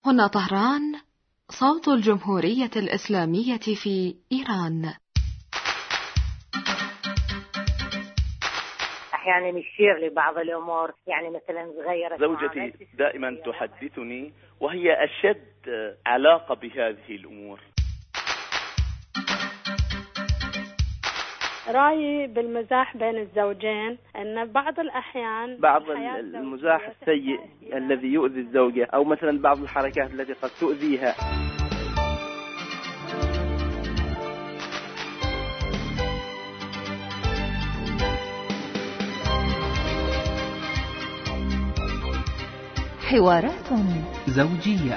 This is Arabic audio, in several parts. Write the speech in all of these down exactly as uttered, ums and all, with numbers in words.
هنا طهران، صوت الجمهورية الإسلامية في إيران. أحيانا يشير لبعض الأمور، يعني مثلا غيرت. زوجتي دائما تحدثني وهي أشد علاقة بهذه الأمور. رأيي بالمزاح بين الزوجين أن بعض الأحيان بعض المزاح السيء الذي يؤذي الزوجة، أو مثلا بعض الحركات التي قد تؤذيها. حوارات زوجية.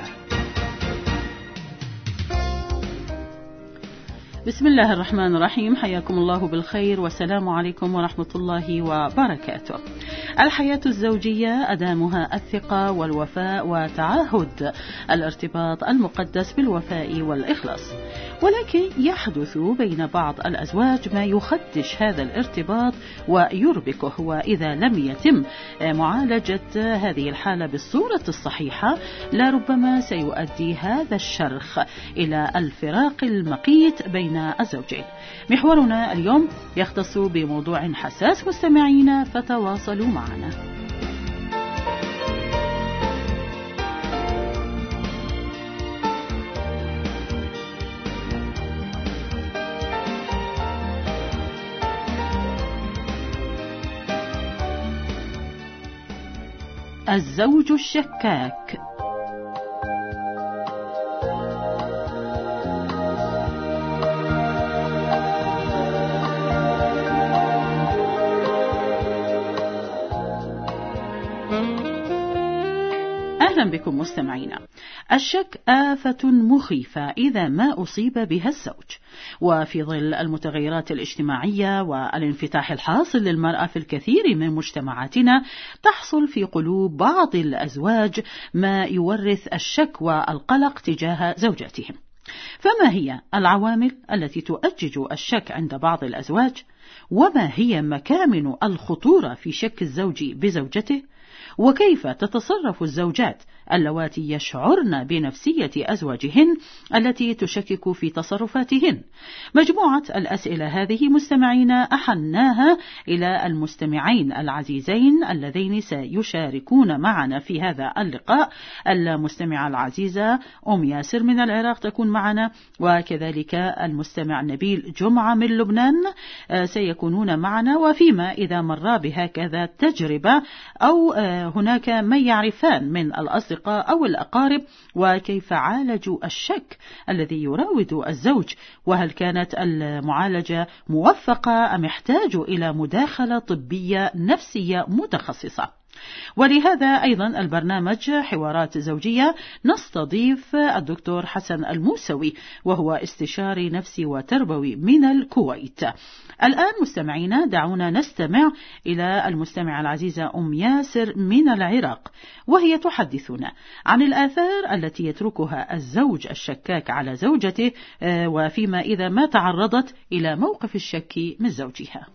بسم الله الرحمن الرحيم، حياكم الله بالخير والسلام عليكم ورحمة الله وبركاته. الحياة الزوجية أدامها الثقة والوفاء وتعاهد الارتباط المقدس بالوفاء والإخلاص، ولكن يحدث بين بعض الأزواج ما يخدش هذا الارتباط ويربكه، وإذا لم يتم معالجة هذه الحالة بالصورة الصحيحة لربما سيؤدي هذا الشرخ إلى الفراق المقيت بين الزوجين. محورنا اليوم يختص بموضوع حساس، مستمعينا فتواصلوا معنا. الزوج الشكاك. أهلا بكم مستمعينا. الشك آفة مخيفة إذا ما أصيب بها الزوج، وفي ظل المتغيرات الاجتماعية والانفتاح الحاصل للمرأة في الكثير من مجتمعاتنا، تحصل في قلوب بعض الأزواج ما يورث الشك والقلق تجاه زوجاتهم. فما هي العوامل التي تؤجج الشك عند بعض الأزواج؟ وما هي مكامن الخطورة في شك الزوج بزوجته؟ وكيف تتصرف الزوجات اللواتي يشعرن بنفسية أزواجهن التي تشكك في تصرفاتهن؟ مجموعة الأسئلة هذه مستمعين أحناها إلى المستمعين العزيزين اللذين سيشاركون معنا في هذا اللقاء. المستمعة العزيزة أم ياسر من العراق تكون معنا، وكذلك المستمع نبيل جمعة من لبنان سيكونون معنا. وفيما إذا مر بهكذا تجربة أو هناك من يعرفان من الأصدقاء أو الأقارب وكيف عالجوا الشك الذي يراود الزوج، وهل كانت المعالجة موفقة أم احتاجوا إلى مداخلة طبية نفسية متخصصة. ولهذا أيضا البرنامج حوارات زوجية نستضيف الدكتور حسن الموسوي، وهو استشاري نفسي وتربوي من الكويت. الآن مستمعينا دعونا نستمع إلى المستمعة العزيزة أم ياسر من العراق، وهي تحدثنا عن الآثار التي يتركها الزوج الشكاك على زوجته، وفيما إذا ما تعرضت إلى موقف الشك من زوجها.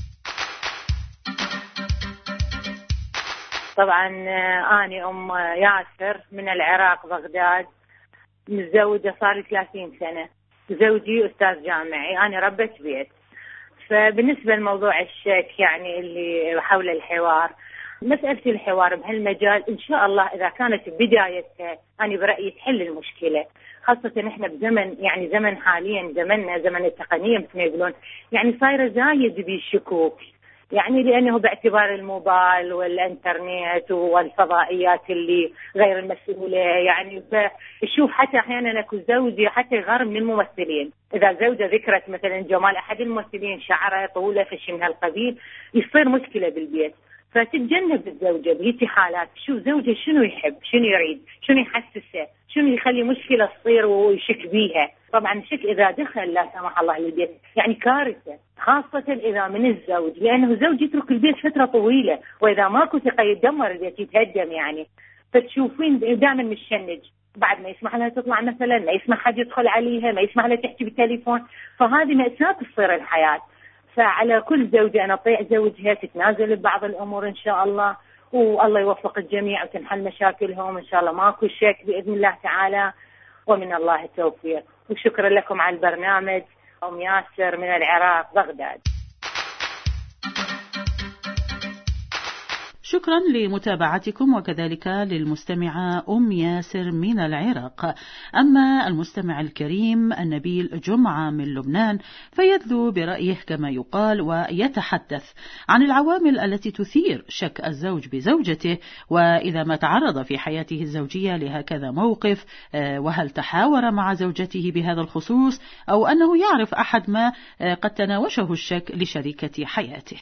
طبعا أنا أم ياسر من العراق بغداد، متزوجة صار لي ثلاثين سنة. زوجي أستاذ جامعي، أنا ربة بيت. فبالنسبة لموضوع الشك يعني اللي حول الحوار، مسألة الحوار بهالمجال إن شاء الله إذا كانت بدايتها أنا برأيي تحل المشكلة، خاصة إحنا بزمن يعني زمن حاليا زمننا زمن التقنية مثل ما يقولون، يعني صايرة زايد بالشكوك، يعني لأنه باعتبار الموبايل والإنترنت والفضائيات اللي غير المسؤولة، يعني بشوف حتى أحيانا أكو زوجي حتى يغار من الممثلين، إذا زوجة ذكرت مثلا جمال أحد الممثلين، شعره طوله فشي من هالقبيل، يصير مشكلة بالبيت. فتتجنب الزوجة بهيك حالات، شوف زوجه شنو يحب، شنو يريد، شنو يحسسه، شنو يخلي مشكلة تصير ويشك بيها. طبعا الشك إذا دخل لا سمح الله للبيت يعني كارثة، خاصة إذا من الزوج، لأنه الزوج يترك البيت فترة طويلة، وإذا ماكو ثقة يتدمر البيت، يتهدم يعني. فتشوفين دائما متشنج، بعد ما يسمح لها تطلع مثلا، ما يسمح حد يدخل عليها، ما يسمح لها تحكي بالتليفون، فهذه مأساة تصير الحياة. فعلى كل زوجة أن تطيع زوجها، تتنازل ببعض الأمور إن شاء الله، والله يوفق الجميع وتنحل مشاكلهم إن شاء الله، ماكو شك بإذن الله تعالى، ومن الله التوفيق. وشكرا لكم على البرنامج. أم ياسر من العراق بغداد. شكرا لمتابعتكم، وكذلك للمستمعة أم ياسر من العراق. أما المستمع الكريم النبيل جمعة من لبنان فيدلو برأيه كما يقال، ويتحدث عن العوامل التي تثير شك الزوج بزوجته، وإذا ما تعرض في حياته الزوجية لهكذا موقف، وهل تحاور مع زوجته بهذا الخصوص، أو أنه يعرف أحد ما قد تناوشه الشك لشريكة حياته.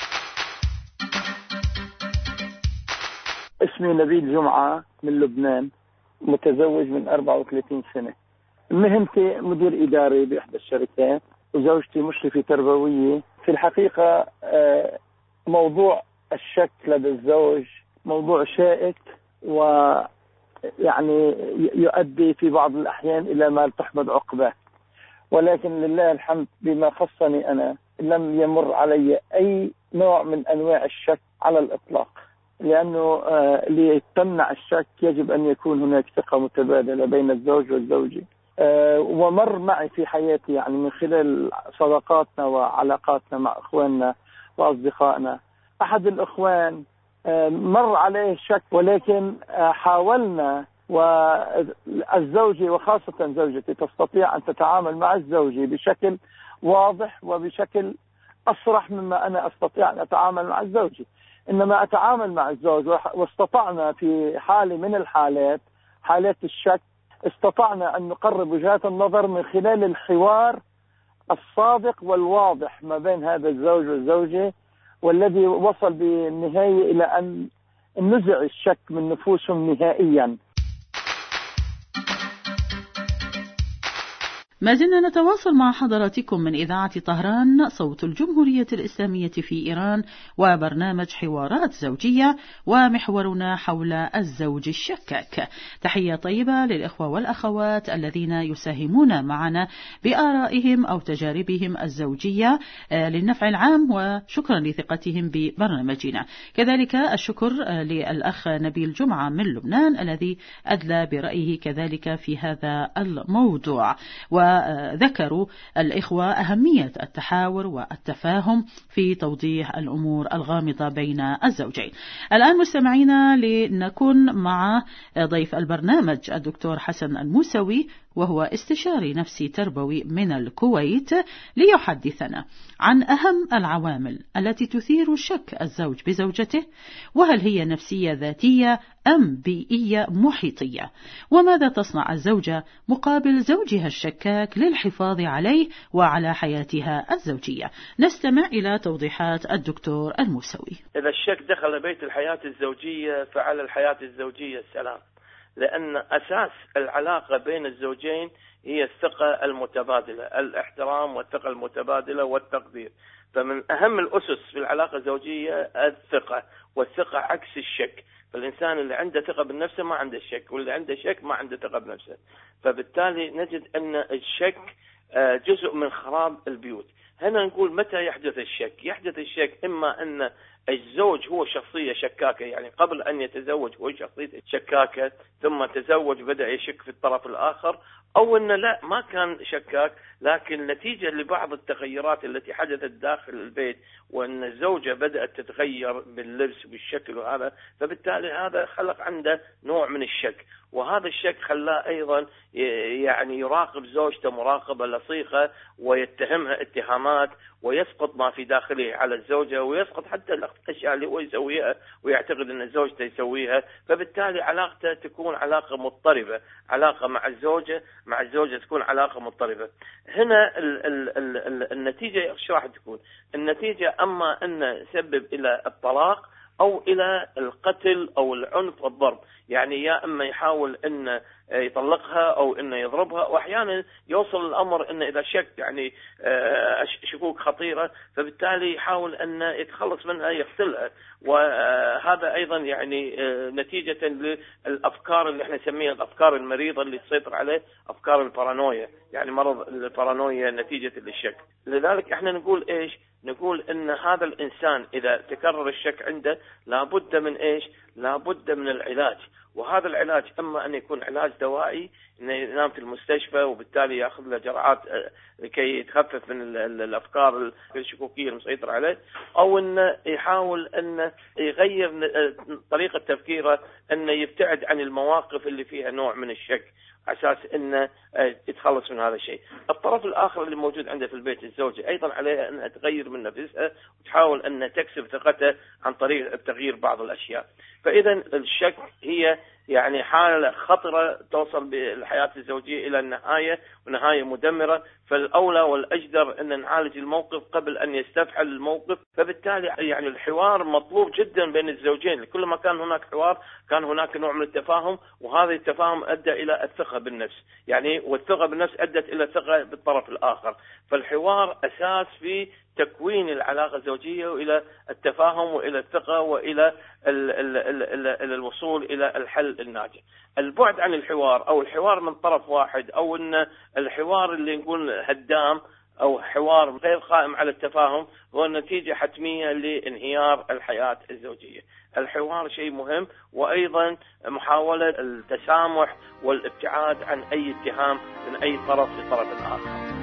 اسمي نبيل جمعة من لبنان، متزوج من أربعة وثلاثين سنة. مهنتي مدير إداري بإحدى الشركات، وزوجتي مشرفة تربوية. في الحقيقة موضوع الشك لدى الزوج موضوع شائك، ويعني يؤدي في بعض الأحيان إلى ما تحمد عقباه، ولكن لله الحمد بما خصني أنا لم يمر علي أي نوع من أنواع الشك على الإطلاق، لأنه لتمنع الشك يجب أن يكون هناك ثقة متبادلة بين الزوج والزوجة. ومر معي في حياتي يعني من خلال صداقاتنا وعلاقاتنا مع إخواننا وأصدقائنا، أحد الإخوان مر عليه شك، ولكن حاولنا، والزوجة وخاصة زوجتي تستطيع أن تتعامل مع الزوجة بشكل واضح وبشكل أصرح مما أنا أستطيع أن أتعامل مع الزوجة. إنما أتعامل مع الزوج، واستطعنا في حالة من الحالات حالات الشك استطعنا أن نقرب وجهات النظر من خلال الحوار الصادق والواضح ما بين هذا الزوج والزوجة، والذي وصل بالنهاية إلى أن نزع الشك من نفوسهم نهائيا. ما زلنا نتواصل مع حضراتكم من إذاعة طهران صوت الجمهورية الإسلامية في إيران، وبرنامج حوارات زوجية، ومحورنا حول الزوج الشكاك. تحية طيبة للإخوة والأخوات الذين يساهمون معنا بآرائهم أو تجاربهم الزوجية للنفع العام، وشكرا لثقتهم ببرنامجنا. كذلك الشكر للأخ نبيل جمعة من لبنان الذي أدلى برأيه كذلك في هذا الموضوع، و وذكروا الإخوة أهمية التحاور والتفاهم في توضيح الأمور الغامضة بين الزوجين. الآن مستمعينا لنكون مع ضيف البرنامج الدكتور حسن الموسوي، وهو استشاري نفسي تربوي من الكويت، ليحدثنا عن أهم العوامل التي تثير شك الزوج بزوجته، وهل هي نفسية ذاتية أم بيئية محيطية، وماذا تصنع الزوجة مقابل زوجها الشكاك للحفاظ عليه وعلى حياتها الزوجية. نستمع إلى توضيحات الدكتور الموسوي. إذا الشك دخل بيت الحياة الزوجية فعلى الحياة الزوجية السلام، لأن أساس العلاقة بين الزوجين هي الثقة المتبادلة، الاحترام والثقة المتبادلة والتقدير. فمن أهم الأسس في العلاقة الزوجية الثقة، والثقة عكس الشك. فالإنسان اللي عنده ثقة بنفسه ما عنده شك، واللي عنده شك ما عنده ثقة بنفسه. فبالتالي نجد أن الشك جزء من خراب البيوت. هنا نقول متى يحدث الشك؟ يحدث الشك إما أن الزوج هو شخصية شكاكة، يعني قبل أن يتزوج هو شخصية شكاكة، ثم تزوج بدأ يشك في الطرف الآخر، أو أنه لا ما كان شكاك، لكن نتيجة لبعض التغيرات التي حدثت داخل البيت، وأن الزوجة بدأت تتغير باللبس وبالشكل وهذا، فبالتالي هذا خلق عنده نوع من الشك. وهذا الشك خلاه أيضا يعني يراقب زوجته مراقبة لصيقة، ويتهمها اتهامات، ويسقط ما في داخله على الزوجة، ويسقط حتى الأشياء اللي هو يسويها ويعتقد أن زوجته يسويها. فبالتالي علاقته تكون علاقة مضطربة، علاقة مع الزوجة مع الزوجة تكون علاقة مضطربة. هنا ال ال ال ال النتيجة ايش راح تكون؟ النتيجة أما أن يسبب إلى الطلاق، أو إلى القتل أو العنف والضرب. يعني يا إما يحاول أن يطلقها أو أن يضربها، وأحيانا يوصل الأمر أن إذا شك يعني شكوك خطيرة، فبالتالي يحاول أن يتخلص منها يقتلها. وهذا أيضا يعني نتيجة للأفكار اللي احنا نسميها الأفكار المريضة اللي تسيطر عليه، أفكار البارانويا، يعني مرض البارانويا نتيجة للشك. لذلك احنا نقول إيش؟ نقول ان هذا الانسان اذا تكرر الشك عنده لابد من ايش؟ لابد من العلاج، وهذا العلاج اما ان يكون علاج دوائي انه ينام في المستشفى وبالتالي ياخذ له جرعات لكي يتخفف من الافكار الشكوكيه المسيطره عليه، او انه يحاول انه يغير طريقه تفكيره، انه يبتعد عن المواقف اللي فيها نوع من الشك اساس انه يتخلص من هذا الشيء. الطرف الاخر اللي موجود عنده في البيت الزوجه ايضا عليها انها تغير من نفسها وتحاول انها تكسب ثقته عن طريق تغيير بعض الاشياء. فاذا الشك هي يعني حالة خطرة توصل بالحياة الزوجية إلى النهاية ونهاية مدمرة، فالأولى والأجدر أن نعالج الموقف قبل أن يستفحل الموقف. فبالتالي يعني الحوار مطلوب جدا بين الزوجين، كل ما كان هناك حوار كان هناك نوع من التفاهم، وهذا التفاهم أدى إلى الثقة بالنفس، يعني والثقة بالنفس أدت إلى الثقة بالطرف الآخر. فالحوار أساس في تكوين العلاقة الزوجية وإلى التفاهم وإلى الثقة وإلى ال ال ال ال الوصول إلى الحل الناجح. البعد عن الحوار أو الحوار من طرف واحد أو أن الحوار اللي نقول هدام أو حوار غير قائم على التفاهم هو نتيجة حتمية لانهيار الحياة الزوجية. الحوار شيء مهم، وأيضا محاولة التسامح والابتعاد عن أي اتهام من أي طرف لطرف آخر.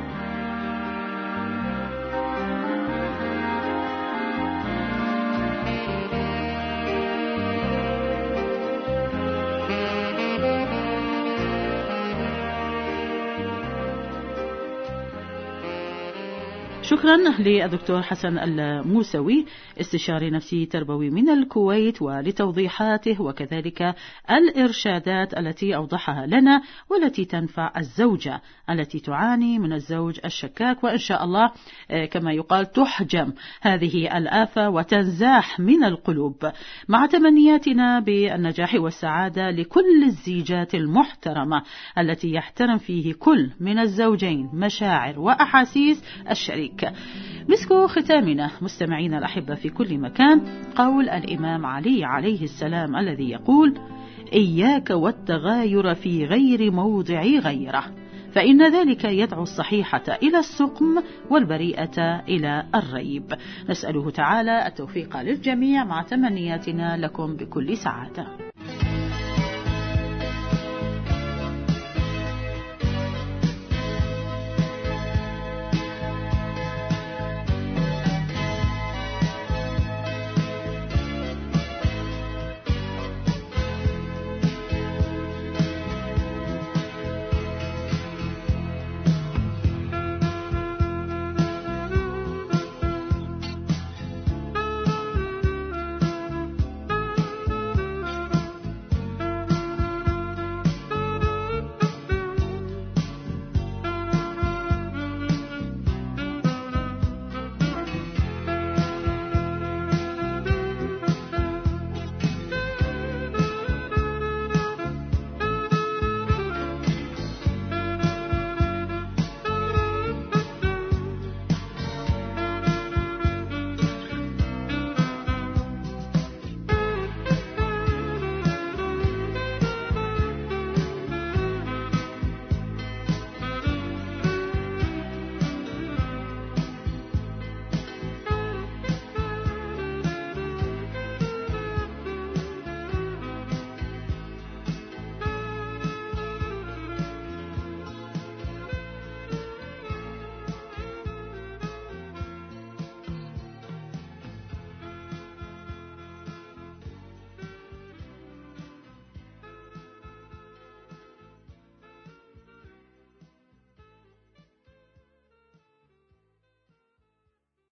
شكرا للدكتور حسن الموسوي استشاري نفسي تربوي من الكويت ولتوضيحاته وكذلك الإرشادات التي أوضحها لنا والتي تنفع الزوجة التي تعاني من الزوج الشكاك، وإن شاء الله كما يقال تحجم هذه الآفة وتنزاح من القلوب، مع تمنياتنا بالنجاح والسعادة لكل الزيجات المحترمة التي يحترم فيه كل من الزوجين مشاعر وأحاسيس الشريك. مسك ختامنا مستمعين الأحبة في كل مكان قول الإمام علي عليه السلام الذي يقول: إياك والتغاير في غير موضع غيره، فإن ذلك يدعو الصحيحة إلى السقم والبريئة إلى الريب. نسأله تعالى التوفيق للجميع مع تمنياتنا لكم بكل سعادة.